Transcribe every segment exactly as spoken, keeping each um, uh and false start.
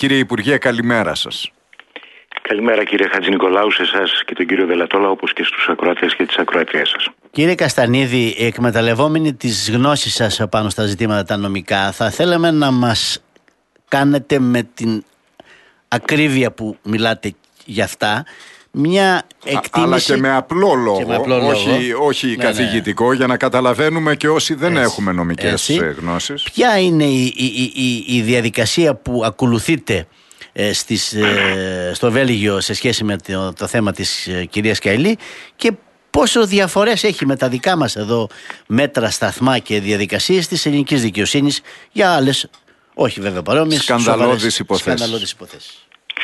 Κύριε Υπουργέ, καλημέρα σας. Καλημέρα κύριε Χατζηνικολάου, σε εσάς και τον κύριο Δελατόλα, όπως και στους ακροατές και τις ακροατριές σας. Κύριε Καστανίδη, εκμεταλλευόμενοι τις γνώσεις σας πάνω στα ζητήματα τα νομικά, θα θέλαμε να μας κάνετε με την ακρίβεια που μιλάτε για αυτά μια εκτίμηση. Αλλά και με απλό λόγο, με απλό όχι, λόγο. όχι ναι, καθηγητικό, ναι. για να καταλαβαίνουμε και όσοι δεν Έτσι, έχουμε νομικές έτσι. γνώσεις. Ποια είναι η, η, η, η διαδικασία που ακολουθείτε ε, στις, ε, στο Βέλγιο σε σχέση με το, το θέμα της ε, κυρίας Καηλή και πόσο διαφορές έχει με τα δικά μας εδώ μέτρα, σταθμά και διαδικασίες της ελληνικής δικαιοσύνης για άλλες, όχι βέβαια παρόμοιες, σκανδαλώδεις υποθέσεις. σκανδαλώδεις υποθέσεις.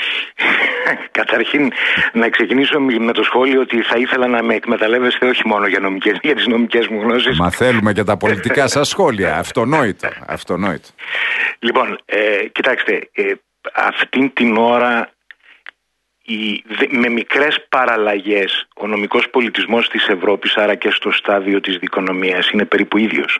Καταρχήν να ξεκινήσω με το σχόλιο ότι θα ήθελα να με εκμεταλλεύεστε όχι μόνο για, νομικές, για τις νομικές μου γνώσεις. Μα θέλουμε και τα πολιτικά σας σχόλια. Αυτονόητο. Αυτονόητο. Λοιπόν, ε, κοιτάξτε, ε, αυτήν την ώρα η, με μικρές παραλλαγές ο νομικός πολιτισμός της Ευρώπης, άρα και στο στάδιο της δικονομίας, είναι περίπου ίδιος.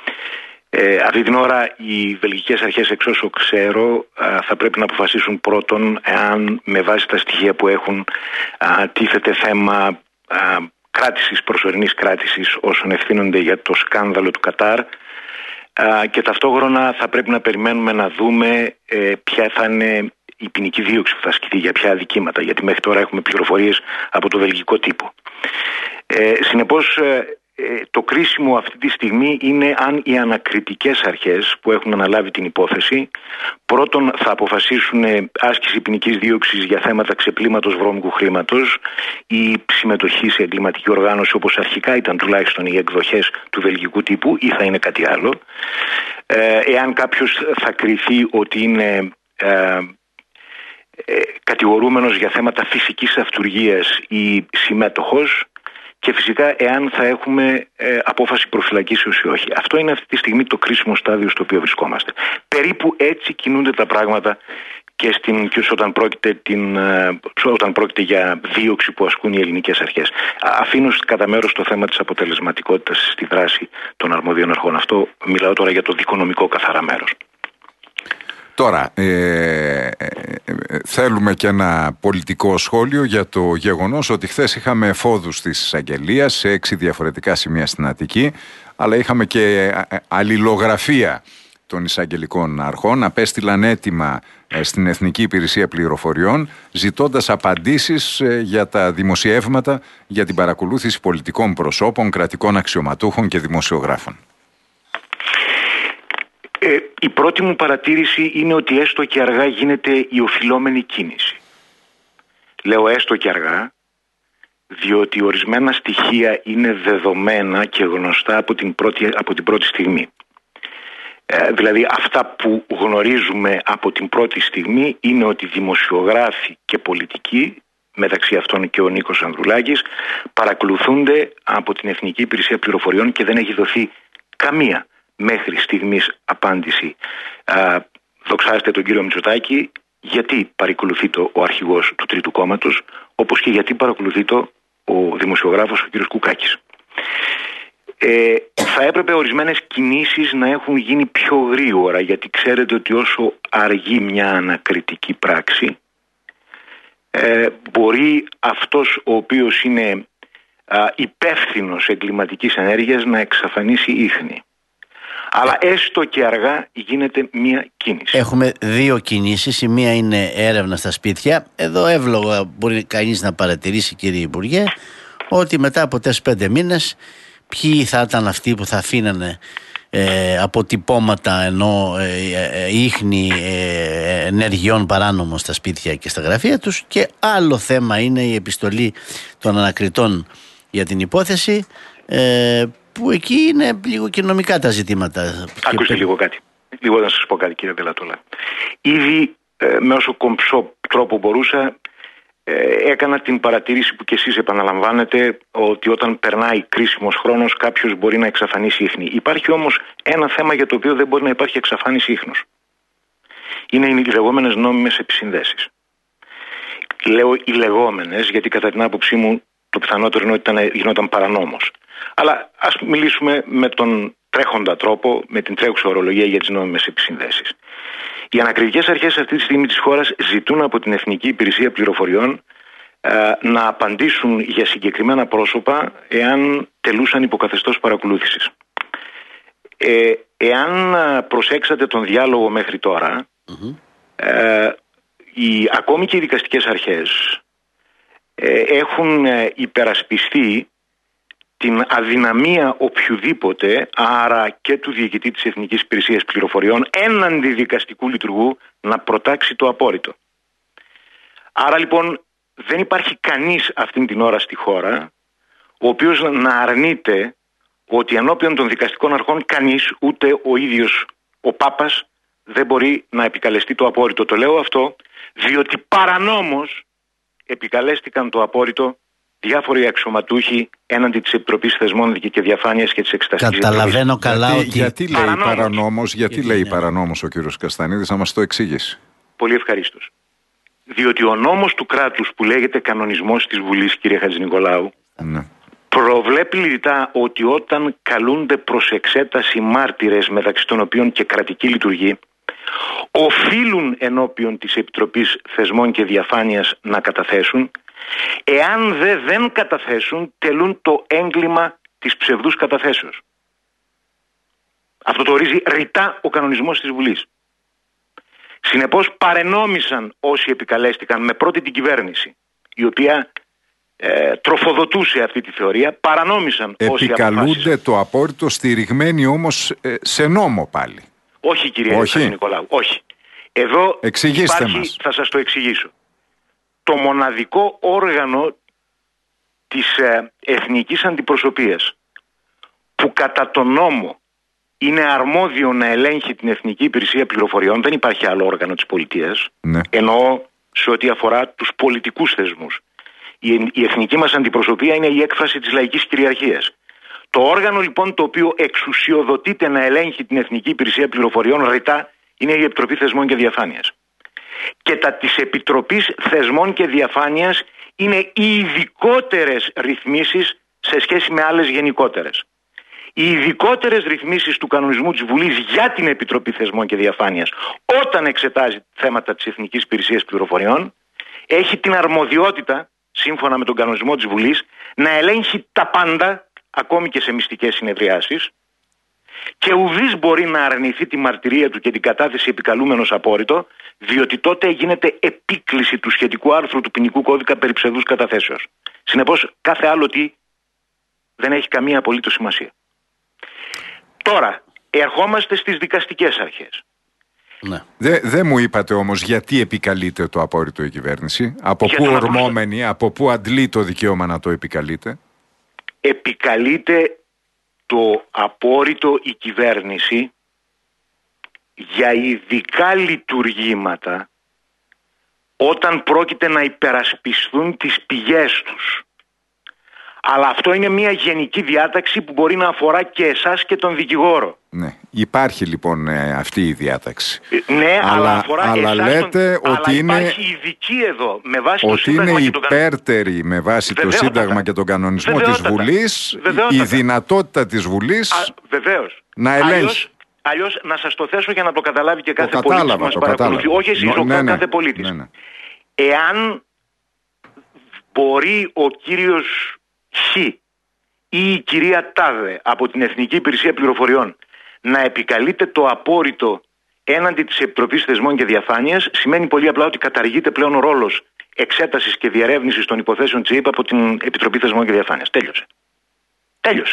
Ε, αυτή την ώρα οι βελγικές αρχές, εξ όσο ξέρω, α, θα πρέπει να αποφασίσουν πρώτον εάν με βάση τα στοιχεία που έχουν α, τίθεται θέμα α, κράτησης, προσωρινής κράτησης όσων ευθύνονται για το σκάνδαλο του Κατάρ, α, και ταυτόχρονα θα πρέπει να περιμένουμε να δούμε ε, ποια θα είναι η ποινική δίωξη που θα ασκηθεί για ποια αδικήματα, γιατί μέχρι τώρα έχουμε πληροφορίες από το βελγικό τύπο. Ε, συνεπώς το κρίσιμο αυτή τη στιγμή είναι αν οι ανακριτικές αρχές που έχουν αναλάβει την υπόθεση πρώτον θα αποφασίσουν άσκηση ποινικής δίωξης για θέματα ξεπλήματος βρώμικου χρήματος ή συμμετοχή σε εγκληματική οργάνωση, όπως αρχικά ήταν τουλάχιστον οι εκδοχές του βελγικού τύπου, ή θα είναι κάτι άλλο. Ε, εάν κάποιος θα κριθεί ότι είναι ε, ε, κατηγορούμενος για θέματα φυσικής αυτουργίας ή συμμέτοχος, και φυσικά εάν θα έχουμε ε, απόφαση προφυλακίσεως ή όχι. Αυτό είναι αυτή τη στιγμή το κρίσιμο στάδιο στο οποίο βρισκόμαστε. Περίπου έτσι κινούνται τα πράγματα και, στην, και όταν, πρόκειται την, ε, όταν πρόκειται για δίωξη που ασκούν οι ελληνικές αρχές. Αφήνω κατά μέρος το θέμα της αποτελεσματικότητας στη δράση των αρμοδίων αρχών. Αυτό μιλάω τώρα για το δικονομικό καθαρά μέρος. Τώρα, ε, ε, ε, θέλουμε και ένα πολιτικό σχόλιο για το γεγονός ότι χθες είχαμε εφόδους της εισαγγελίας σε έξι διαφορετικά σημεία στην Αττική, αλλά είχαμε και αλληλογραφία των εισαγγελικών αρχών. Απέστειλαν αίτημα στην Εθνική Υπηρεσία Πληροφοριών ζητώντας απαντήσεις για τα δημοσιεύματα για την παρακολούθηση πολιτικών προσώπων, κρατικών αξιωματούχων και δημοσιογράφων. Ε, η πρώτη μου παρατήρηση είναι ότι έστω και αργά γίνεται η οφειλόμενη κίνηση. Λέω έστω και αργά, διότι ορισμένα στοιχεία είναι δεδομένα και γνωστά από την πρώτη, από την πρώτη στιγμή. Ε, δηλαδή αυτά που γνωρίζουμε από την πρώτη στιγμή είναι ότι δημοσιογράφοι και πολιτικοί, μεταξύ αυτών και ο Νίκος Ανδρουλάκης, παρακολουθούνται από την Εθνική Υπηρεσία Πληροφοριών και δεν έχει δοθεί καμία μέχρι στιγμής απάντηση. Α, δοξάστε τον κύριο Μητσοτάκη γιατί παρακολουθεί το ο αρχηγός του Τρίτου Κόμματος, όπως και γιατί παρακολουθεί το ο δημοσιογράφος ο κύριος Κουκάκης. Ε, θα έπρεπε ορισμένες κινήσεις να έχουν γίνει πιο γρήγορα, γιατί ξέρετε ότι όσο αργεί μια ανακριτική πράξη, ε, μπορεί αυτός ο οποίος είναι α, υπεύθυνος εγκληματικής ενέργειας να εξαφανίσει ίχνη. Αλλά έστω και αργά γίνεται μία κίνηση. Έχουμε δύο κινήσεις. Η μία είναι έρευνα στα σπίτια. Εδώ εύλογα μπορεί κανείς να παρατηρήσει, κύριε Υπουργέ, ότι μετά από τέσσερις πέντε μήνες ποιοι θα ήταν αυτοί που θα αφήνανε ε, αποτυπώματα ενώ ε, ε, ίχνη ε, ενεργειών παράνομων στα σπίτια και στα γραφεία τους. Και άλλο θέμα είναι η επιστολή των ανακριτών για την υπόθεση, ε, που εκεί είναι λίγο και νομικά τα ζητήματα. Ακούστε και... λίγο κάτι. Λίγο να σας πω κάτι, κύριε Δελατόλα. Ήδη ε, με όσο κομψό τρόπο μπορούσα ε, έκανα την παρατήρηση που κι εσείς επαναλαμβάνετε, ότι όταν περνάει κρίσιμος χρόνος κάποιος μπορεί να εξαφανίσει ίχνη. Υπάρχει όμως ένα θέμα για το οποίο δεν μπορεί να υπάρχει εξαφάνιση ίχνους. Είναι οι λεγόμενες νόμιμες επισυνδέσεις. Λέω οι λεγόμενες γιατί κατά την άποψή μου το πιθανότερο είναι ότι ήταν, γινόταν παρανόμως. Αλλά ας μιλήσουμε με τον τρέχοντα τρόπο, με την τρέχουσα ορολογία για τις νόμιμες επισυνδέσεις. Οι ανακριτικές αρχές αυτή τη στιγμή της χώρας ζητούν από την Εθνική Υπηρεσία Πληροφοριών ε, να απαντήσουν για συγκεκριμένα πρόσωπα εάν τελούσαν υποκαθεστώς παρακολούθησης. Ε, εάν προσέξατε τον διάλογο μέχρι τώρα, mm-hmm. ε, οι, ακόμη και οι δικαστικές αρχές ε, έχουν υπερασπιστεί την αδυναμία οποιουδήποτε, άρα και του διοικητή της Εθνικής Υπηρεσίας Πληροφοριών, έναντι δικαστικού λειτουργού να προτάξει το απόρριτο. Άρα λοιπόν δεν υπάρχει κανείς αυτήν την ώρα στη χώρα ο οποίος να αρνείται ότι ενώπιον των δικαστικών αρχών κανείς, ούτε ο ίδιος ο Πάπας, δεν μπορεί να επικαλεστεί το απόρριτο. Το λέω αυτό διότι παρανόμως επικαλέστηκαν το απόρριτο διάφοροι αξιωματούχοι έναντι της Επιτροπής Θεσμών και Διαφάνειας και της Εξεταστικής Επιτροπής. Καταλαβαίνω καλά γιατί, ότι... Γιατί λέει παρανόμως, παρανόμως γιατί, γιατί λέει παρανόμως ο κύριος Καστανίδης, να μας το εξηγήσει. Πολύ ευχαρίστως. Διότι ο νόμος του κράτους που λέγεται κανονισμός της Βουλής, κύριε Χατζηνικολάου, ναι. προβλέπει ρητά ότι όταν καλούνται προς εξέταση μάρτυρες, μεταξύ των οποίων και κρατική λειτουργή, οφείλουν ενώπιον της Επιτροπής Θεσμών και Διαφάνειας να καταθέσουν. Εάν δε δεν καταθέσουν, τελούν το έγκλημα της ψευδούς καταθέσεως. Αυτό το ορίζει ρητά ο κανονισμός της Βουλής. Συνεπώς παρενόμησαν όσοι επικαλέστηκαν, με πρώτη την κυβέρνηση, η οποία ε, τροφοδοτούσε αυτή τη θεωρία, παρανόμησαν όσοι επικαλούνται το απόρριτο, στηριγμένοι όμως ε, σε νόμο πάλι. Όχι, κύριε Νικολάου, όχι. Εδώ εξηγήστε υπάρχει, μας. Θα σας το εξηγήσω. Το μοναδικό όργανο της ε, εθνικής αντιπροσωπείας που κατά τον νόμο είναι αρμόδιο να ελέγχει την Εθνική Υπηρεσία Πληροφοριών, δεν υπάρχει άλλο όργανο της πολιτείας, ναι. εννοώ σε ό,τι αφορά τους πολιτικούς θεσμούς. Η, η εθνική μας αντιπροσωπεία είναι η έκφραση της λαϊκής κυριαρχίας. Το όργανο λοιπόν το οποίο εξουσιοδοτείται να ελέγχει την Εθνική Υπηρεσία Πληροφοριών ρητά είναι η Επιτροπή Θεσμών και Διαφάνειας. Και τα της Επιτροπής Θεσμών και Διαφάνειας είναι οι ειδικότερες ρυθμίσεις σε σχέση με άλλες γενικότερες. Οι ειδικότερες ρυθμίσεις του κανονισμού της Βουλής για την Επιτροπή Θεσμών και Διαφάνειας, όταν εξετάζει θέματα της Εθνικής Υπηρεσίας Πληροφοριών, έχει την αρμοδιότητα, σύμφωνα με τον κανονισμό της Βουλής, να ελέγχει τα πάντα, ακόμη και σε μυστικές συνεδριάσεις, και ουδής μπορεί να αρνηθεί τη μαρτυρία του και την κατάθεση επικαλούμενος απόρριτο, διότι τότε γίνεται επίκληση του σχετικού άρθρου του ποινικού κώδικα περί ψευδούς καταθέσεως. Συνεπώς, κάθε άλλο τι δεν έχει καμία απολύτως σημασία. Τώρα, ερχόμαστε στις δικαστικές αρχές. Ναι. Δεν δε μου είπατε όμως γιατί επικαλείται το απόρριτο η κυβέρνηση, από για πού ορμόμενη, από πού αντλεί το δικαίωμα να το επικαλείται. Επικαλείται το απόρριτο η κυβέρνηση για ειδικά λειτουργήματα όταν πρόκειται να υπερασπιστούν τις πηγές τους. Αλλά αυτό είναι μια γενική διάταξη που μπορεί να αφορά και εσάς και τον δικηγόρο. Ναι, υπάρχει λοιπόν ε, αυτή η διάταξη. Ε, ναι, αλλά, αλλά αφορά αλλά εσάς λέτε τον... ότι αλλά είναι... υπάρχει ειδική εδώ, με βάση ότι το Σύνταγμα είναι και υπέρτερη με βάση βεβαίως, το Σύνταγμα και τον κανονισμό βεβαίως, της Βουλής, βεβαίως, η δυνατότητα της Βουλής Α, βεβαίως. να ελέγχει. Αλλιώς, αλλιώς να σας το θέσω για να το καταλάβει και κάθε το πολίτης κατάλαβα, που μας το παρακολουθεί. κατάλαβα. Όχι εσείς, Νο, ο ναι, ναι, κάθε πολίτης. Ναι, ναι. Εάν μπορεί ο κύριος Χ ή η κυρία Τάδε από την Εθνική Υπηρεσία Πληροφοριών να επικαλείται το απόρριτο έναντι της Επιτροπής Θεσμών και Διαφάνειας, σημαίνει πολύ απλά ότι καταργείται πλέον ο ρόλος εξέτασης και διερεύνησης των υποθέσεων της ΕΥΠ από την Επιτροπή Θεσμών και Διαφάνειας. Τέλειωσε. Τέλειωσε.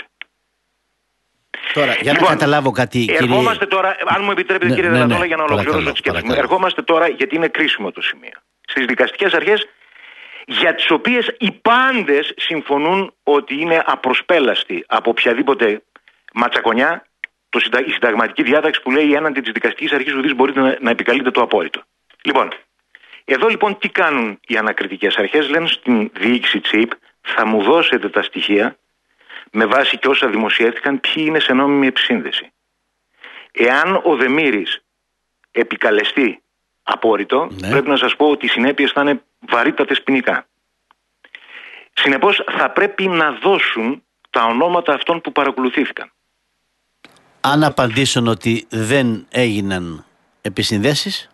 Τώρα, για λοιπόν, να καταλάβω κάτι, ερχόμαστε κύριε... τώρα, αν μου επιτρέπετε ναι, κύριε ναι, Δελατόλα, ναι, για να ολοκληρώσω τη σκέψη μου. Ερχόμαστε τώρα, γιατί είναι κρίσιμο το σημείο, στις δικαστικές αρχές, για τις οποίες οι πάντες συμφωνούν ότι είναι απροσπέλαστοι από οποιαδήποτε ματσακονιά το συντα... η συνταγματική διάταξη που λέει έναντι της δικαστικής αρχής ουδής μπορείτε να, να επικαλείτε το απόρριτο. Λοιπόν, εδώ λοιπόν τι κάνουν οι ανακριτικές αρχές? Λένε στην διοίκηση της ΕΥΠ, θα μου δώσετε τα στοιχεία με βάση και όσα δημοσιεύτηκαν ποιοι είναι σε νόμιμη επισύνδεση. Εάν ο Δεμήρης επικαλεστεί απόρριτο, ναι, πρέπει να σας πω ότι οι συνέπειες θα είναι βαρύτατες ποινικά. Συνεπώς θα πρέπει να δώσουν τα ονόματα αυτών που παρακολουθήθηκαν. Αν απαντήσουν ότι δεν έγιναν Επισυνδέσεις.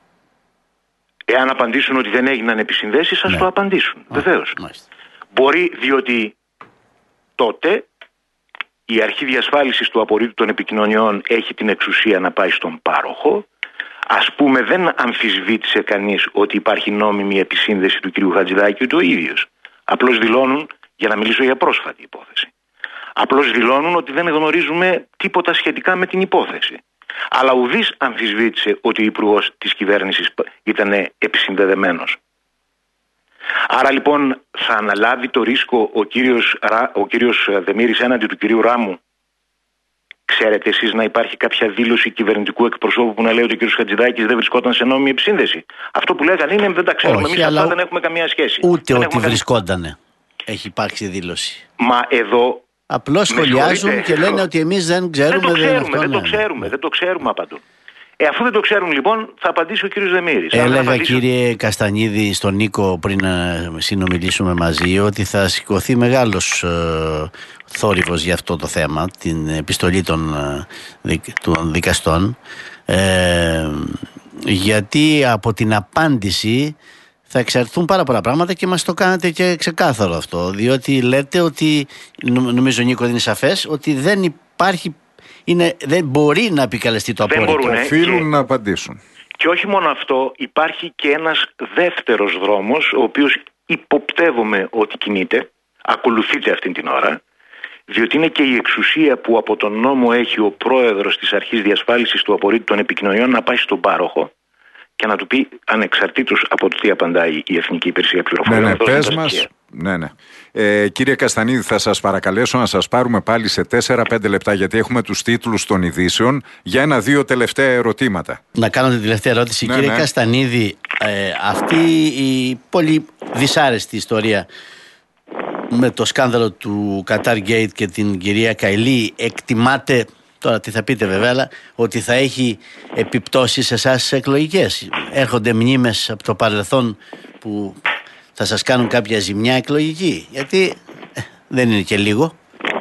Εάν απαντήσουν ότι δεν έγιναν επισυνδέσεις, ας ναι. το απαντήσουν. Α, βεβαίως. Μάλιστα. Μπορεί, διότι τότε η αρχή διασφάλισης του απορρίτου των επικοινωνιών έχει την εξουσία να πάει στον πάροχο. Ας πούμε, δεν αμφισβήτησε κανείς ότι υπάρχει νόμιμη επισύνδεση του κ. Χατζηδάκη ούτε ο ίδιος. Απλώς δηλώνουν, για να μιλήσω για πρόσφατη υπόθεση, απλώς δηλώνουν ότι δεν γνωρίζουμε τίποτα σχετικά με την υπόθεση. Αλλά ουδής αμφισβήτησε ότι ο υπουργός της κυβέρνησης ήταν επισυνδεδεμένος. Άρα λοιπόν θα αναλάβει το ρίσκο ο κύριος, ο κύριος Δεμήρης έναντι του κυρίου Ράμου. Ξέρετε εσείς να υπάρχει κάποια δήλωση κυβερνητικού εκπροσώπου που να λέει ότι ο κύριος Χατζηδάκης δεν βρισκόταν σε νόμιμη επισύνδεση? Αυτό που λέγανε είναι δεν τα ξέρουμε. Εμείς αυτά δεν έχουμε καμία σχέση. Ούτε δεν ότι βρισκότανε. Καμία... Έχει υπάρξει δήλωση. Μα εδώ. Απλώς σχολιάζουν και λένε ότι εμείς δεν ξέρουμε. Δεν το ξέρουμε, δεν, αυτό, δεν, ναι. το ξέρουμε δεν το ξέρουμε απαντούν. Ε, αφού δεν το ξέρουν λοιπόν, θα απαντήσει ο κύριος Δεμήρης. Έλεγα απαντήσω... κύριε Καστανίδη στον Νίκο πριν να συνομιλήσουμε μαζί ότι θα σηκωθεί μεγάλος ε, θόρυβος για αυτό το θέμα, την επιστολή των, ε, των δικαστών, ε, γιατί από την απάντηση θα εξαρτηθούν πάρα πολλά πράγματα και μας το κάνατε και ξεκάθαρο αυτό, διότι λέτε ότι, νομίζω Νίκο είναι σαφές, ότι δεν υπάρχει, είναι, δεν μπορεί να επικαλεστεί το απόρριτο. Οφείλουν και, να απαντήσουν. Και όχι μόνο αυτό, υπάρχει και ένας δεύτερος δρόμος, ο οποίος υποπτεύομαι ότι κινείται, ακολουθείται αυτή την ώρα, διότι είναι και η εξουσία που από τον νόμο έχει ο πρόεδρος της αρχής διασφάλισης του απορρίτου των επικοινωνιών να πάει στον πάροχο και να του πει ανεξαρτήτως από το τι απαντάει η Εθνική Υπηρεσία Πληροφοριών. Ναι, ναι, πες μας. Ναι, ναι. Ε, κύριε Καστανίδη, θα σας παρακαλέσω να σας πάρουμε πάλι σε τέσσερα πέντε λεπτά, γιατί έχουμε τους τίτλους των ειδήσεων, για ένα-δύο τελευταία ερωτήματα. Να κάνω την τελευταία ερώτηση. Ναι, κύριε ναι. Καστανίδη, ε, αυτή η πολύ δυσάρεστη ιστορία με το σκάνδαλο του Qatar Gate και την κυρία Καηλή, εκτιμάτε, τώρα τι θα πείτε βέβαια, αλλά ότι θα έχει επιπτώσεις σε εσάς εκλογικές? Έρχονται μνήμες από το παρελθόν που θα σας κάνουν κάποια ζημιά εκλογική? Γιατί ε, δεν είναι και λίγο.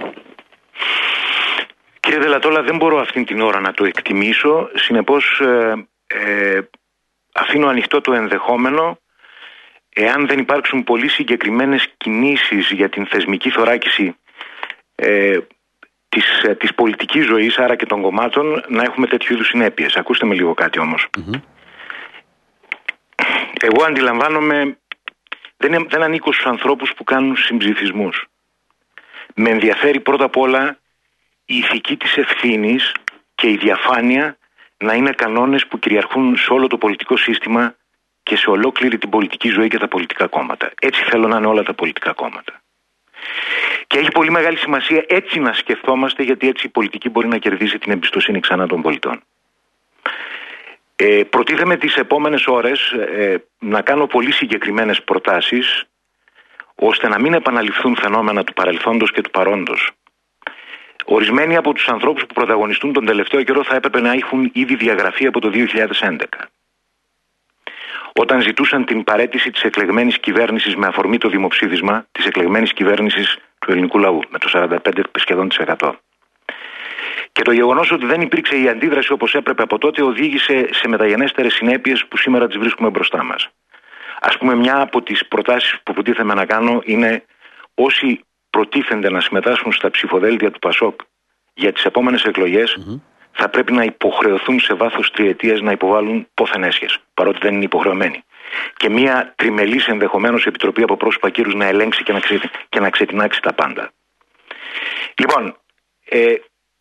Κύριε Δελατόλα, δεν μπορώ αυτήν την ώρα να το εκτιμήσω. Συνεπώς ε, ε, αφήνω ανοιχτό το ενδεχόμενο, εάν δεν υπάρξουν πολύ συγκεκριμένες κινήσεις για την θεσμική θωράκιση ε, της, της πολιτικής ζωής, άρα και των κομμάτων, να έχουμε τέτοιου είδους συνέπειες. Ακούστε με λίγο κάτι όμως. Mm-hmm. Εγώ αντιλαμβάνομαι, δεν, δεν ανήκω στους ανθρώπους που κάνουν συμψηφισμούς. Με ενδιαφέρει πρώτα απ' όλα η ηθική της ευθύνης και η διαφάνεια να είναι κανόνες που κυριαρχούν σε όλο το πολιτικό σύστημα και σε ολόκληρη την πολιτική ζωή και τα πολιτικά κόμματα. Έτσι θέλω να είναι όλα τα πολιτικά κόμματα. Και έχει πολύ μεγάλη σημασία έτσι να σκεφτόμαστε, γιατί έτσι η πολιτική μπορεί να κερδίσει την εμπιστοσύνη ξανά των πολιτών. Ε, προτίθεμαι τις επόμενες ώρες ε, να κάνω πολύ συγκεκριμένες προτάσεις, ώστε να μην επαναληφθούν φαινόμενα του παρελθόντος και του παρόντος. Ορισμένοι από τους ανθρώπους που πρωταγωνιστούν τον τελευταίο καιρό θα έπρεπε να έχουν ήδη διαγραφεί από το δύο χιλιάδες έντεκα. Όταν ζητούσαν την παραίτηση της εκλεγμένης κυβέρνησης με αφορμή το δημοψήφισμα της εκλεγμένης κυβέρνησης του ελληνικού λαού, με το σαράντα πέντε σχεδόν τοις εκατό. Και το γεγονός ότι δεν υπήρξε η αντίδραση όπως έπρεπε από τότε οδήγησε σε μεταγενέστερες συνέπειες που σήμερα τις βρίσκουμε μπροστά μας. Ας πούμε, μια από τις προτάσεις που προτίθεμαι να κάνω είναι όσοι προτίθενται να συμμετάσχουν στα ψηφοδέλτια του ΠΑΣΟΚ για τις επόμενες εκλογές, mm-hmm. θα πρέπει να υποχρεωθούν σε βάθος τριετίας να υποβάλουν πόθεν έσχες, παρότι δεν είναι υποχρεωμένοι. Και μια τριμελής ενδεχομένως επιτροπή από πρόσωπα κύρους να ελέγξει και να, ξε... και να ξετινάξει τα πάντα. Λοιπόν, ε,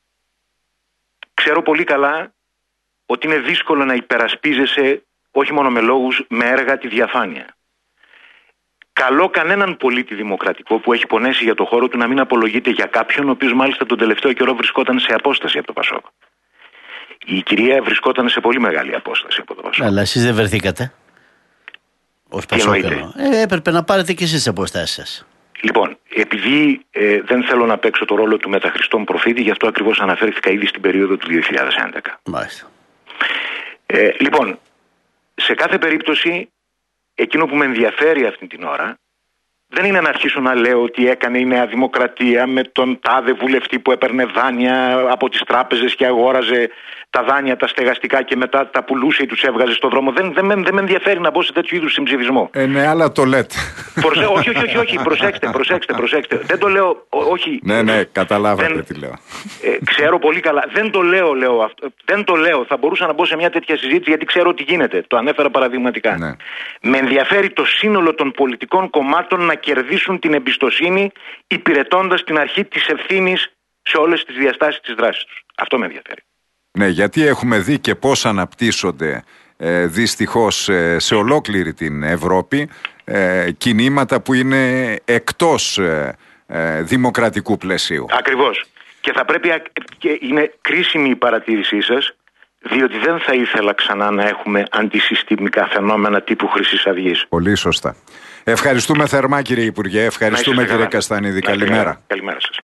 ξέρω πολύ καλά ότι είναι δύσκολο να υπερασπίζεσαι όχι μόνο με λόγους, με έργα τη διαφάνεια. Καλό κανέναν πολίτη δημοκρατικό που έχει πονέσει για το χώρο του να μην απολογείται για κάποιον, ο οποίος μάλιστα τον τελευταίο καιρό βρισκόταν σε απόσταση από το ΠΑΣΟΚ. Η κυρία βρισκόταν σε πολύ μεγάλη απόσταση από το ΠΑΣΟΚ. Αλλά εσείς δεν βρεθήκατε ως ΠΑΣΟΚ? Ε, έπρεπε να πάρετε και εσείς τις αποστάσεις σας. Λοιπόν, επειδή ε, δεν θέλω να παίξω το ρόλο του μεταχριστών προφήτη, γι' αυτό ακριβώς αναφέρθηκα ήδη στην περίοδο του δύο χιλιάδες έντεκα. Μάλιστα. Ε, λοιπόν, σε κάθε περίπτωση, εκείνο που με ενδιαφέρει αυτή την ώρα Δεν είναι να αρχίσω να λέω ότι έκανε η Νέα Δημοκρατία με τον τάδε βουλευτή που έπαιρνε δάνεια από τις τράπεζες και αγόραζε τα δάνεια, τα στεγαστικά και μετά τα πουλούσε ή τους έβγαζε στον δρόμο. Δεν, δεν, δεν, δεν με ενδιαφέρει να μπω σε τέτοιου είδους συμψηφισμό. Ε, ναι, αλλά το λέτε. Προσε... όχι, όχι, όχι, όχι, προσέξτε, προσέξτε, προσέξτε. Δεν το λέω, όχι. Ναι, ναι, καταλάβατε δεν... τι λέω. Ε, ξέρω πολύ καλά. Δεν το λέω, λέω αυτό. Δεν το λέω. Θα μπορούσα να μπω σε μια τέτοια συζήτηση γιατί ξέρω ότι γίνεται. Το ανέφερα παραδειγματικά. Ναι. Με ενδιαφέρει το σύνολο των πολιτικών κομμάτων να κερδίσουν την εμπιστοσύνη υπηρετώντας την αρχή της ευθύνης σε όλες τις διαστάσεις της δράσης τους. Αυτό με ενδιαφέρει. Ναι, γιατί έχουμε δει και πώς αναπτύσσονται ε, δυστυχώς ε, σε ολόκληρη την Ευρώπη ε, κινήματα που είναι εκτός ε, ε, δημοκρατικού πλαισίου. Ακριβώς. Και θα πρέπει, και είναι κρίσιμη η παρατήρησή σας, διότι δεν θα ήθελα ξανά να έχουμε αντισυστημικά φαινόμενα τύπου Χρυσής Αυγής. Πολύ σωστά. Ευχαριστούμε θερμά, κύριε Υπουργέ. Ευχαριστούμε, κύριε Καστανίδη. Καλημέρα. Καλημέρα σας.